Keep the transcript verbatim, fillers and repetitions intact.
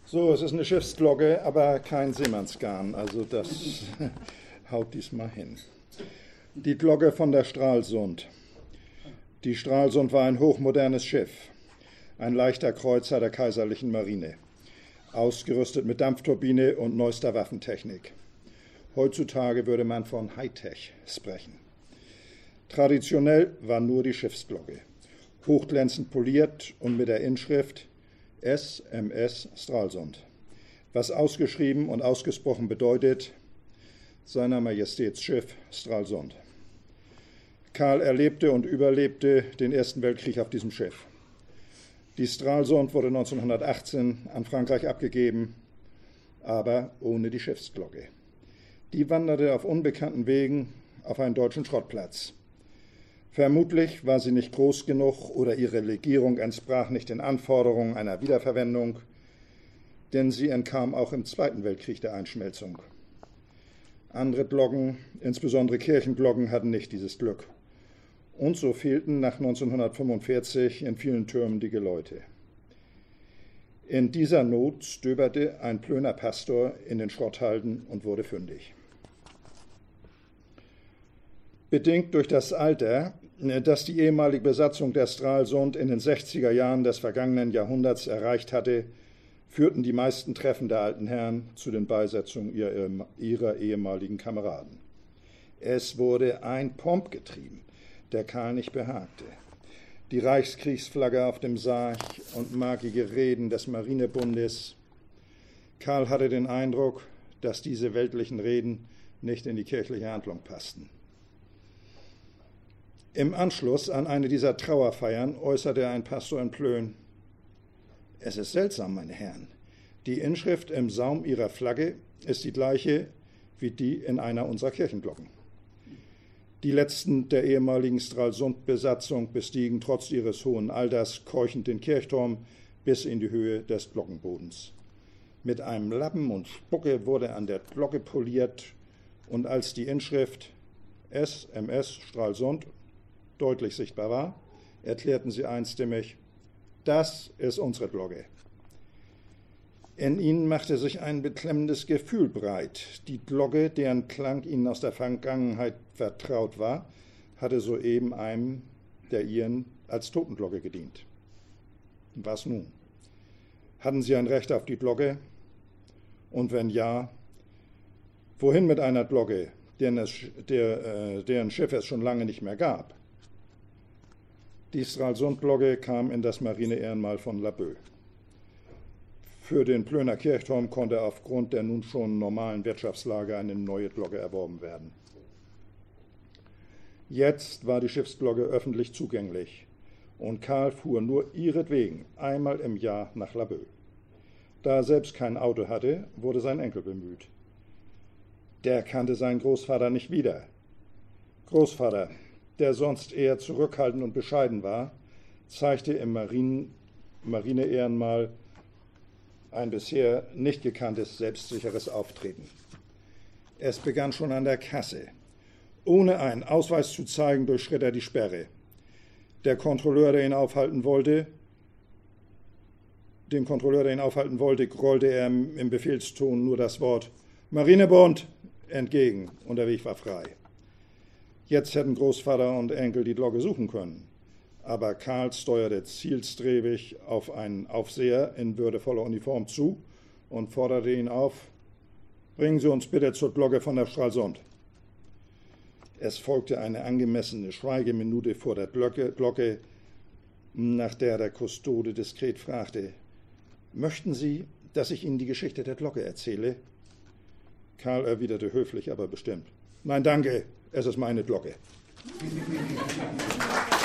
So, es ist eine Schiffsglocke, aber kein Seemannsgarn, also das haut diesmal hin. Die Glocke von der Stralsund. Die Stralsund war ein hochmodernes Schiff, ein leichter Kreuzer der kaiserlichen Marine, ausgerüstet mit Dampfturbine und neuester Waffentechnik. Heutzutage würde man von Hightech sprechen. Traditionell war nur die Schiffsglocke, hochglänzend poliert und mit der Inschrift S M S Stralsund, was ausgeschrieben und ausgesprochen bedeutet, Seiner Majestäts Schiff Stralsund. Karl erlebte und überlebte den Ersten Weltkrieg auf diesem Schiff. Die Stralsund wurde neunzehnhundertachtzehn an Frankreich abgegeben, aber ohne die Schiffsglocke. Die wanderte auf unbekannten Wegen auf einen deutschen Schrottplatz. Vermutlich war sie nicht groß genug oder ihre Legierung entsprach nicht den Anforderungen einer Wiederverwendung, denn sie entkam auch im Zweiten Weltkrieg der Einschmelzung. Andere Glocken, insbesondere Kirchenglocken, hatten nicht dieses Glück. Und so fehlten nach neunzehnhundertfünfundvierzig in vielen Türmen die Geläute. In dieser Not stöberte ein Plöner Pastor in den Schrotthalden und wurde fündig. Bedingt durch das Alter, das die ehemalige Besatzung der Stralsund in den sechziger Jahren des vergangenen Jahrhunderts erreicht hatte, führten die meisten Treffen der alten Herren zu den Beisetzungen ihrer ehemaligen Kameraden. Es wurde ein Pomp getrieben, der Karl nicht behagte. Die Reichskriegsflagge auf dem Sarg und markige Reden des Marinebundes. Karl hatte den Eindruck, dass diese weltlichen Reden nicht in die kirchliche Handlung passten. Im Anschluss an eine dieser Trauerfeiern äußerte ein Pastor in Plön: Es ist seltsam, meine Herren. Die Inschrift im Saum ihrer Flagge ist die gleiche wie die in einer unserer Kirchenglocken. Die letzten der ehemaligen Stralsund-Besatzung bestiegen trotz ihres hohen Alters keuchend den Kirchturm bis in die Höhe des Glockenbodens. Mit einem Lappen und Spucke wurde an der Glocke poliert, und als die Inschrift S M S Stralsund deutlich sichtbar war, erklärten sie einstimmig: Das ist unsere Glocke. In ihnen machte sich ein beklemmendes Gefühl breit. Die Glocke, deren Klang ihnen aus der Vergangenheit vertraut war, hatte soeben einem der ihren als Totenglocke gedient. Was nun? Hatten sie ein Recht auf die Glocke? Und wenn ja, wohin mit einer Glocke, deren, es, der, äh, deren Schiff es schon lange nicht mehr gab? Die Stralsund-Glocke kam in das Marine-Ehrenmal von Laboe. Für den Plöner Kirchturm konnte aufgrund der nun schon normalen Wirtschaftslage eine neue Glocke erworben werden. Jetzt war die Schiffsglocke öffentlich zugänglich und Karl fuhr nur ihretwegen einmal im Jahr nach Laboe. Da er selbst kein Auto hatte, wurde sein Enkel bemüht. Der kannte seinen Großvater nicht wieder. Großvater, der sonst eher zurückhaltend und bescheiden war, zeigte im Marinen, Marine-Ehrenmal ein bisher nicht gekanntes, selbstsicheres Auftreten. Es begann schon an der Kasse. Ohne einen Ausweis zu zeigen, durchschritt er die Sperre. Der Kontrolleur, der ihn aufhalten wollte, dem Kontrolleur, der ihn aufhalten wollte, grollte er im Befehlston nur das Wort Marinebund entgegen und der Weg war frei. Jetzt hätten Großvater und Enkel die Glocke suchen können, aber Karl steuerte zielstrebig auf einen Aufseher in würdevoller Uniform zu und forderte ihn auf: Bringen Sie uns bitte zur Glocke von der Stralsund. Es folgte eine angemessene Schweigeminute vor der Glocke, Glocke, nach der der Kustode diskret fragte: Möchten Sie, dass ich Ihnen die Geschichte der Glocke erzähle? Karl erwiderte höflich, aber bestimmt: Nein, danke. Es ist meine Glocke.